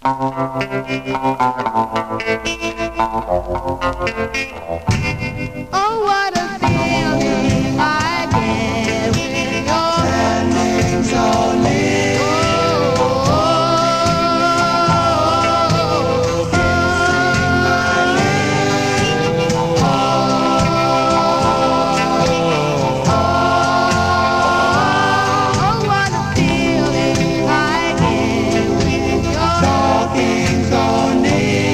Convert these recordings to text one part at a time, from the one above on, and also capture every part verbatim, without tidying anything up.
Oh, what a feeling I get when you're standing so near. Oh, oh, kissing my lips. Oh, oh, what a feeling I get when you're talking so near.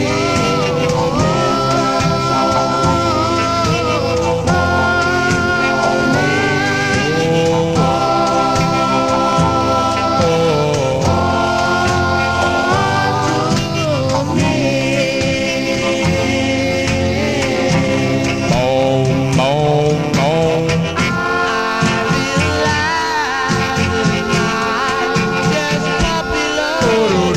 Oh,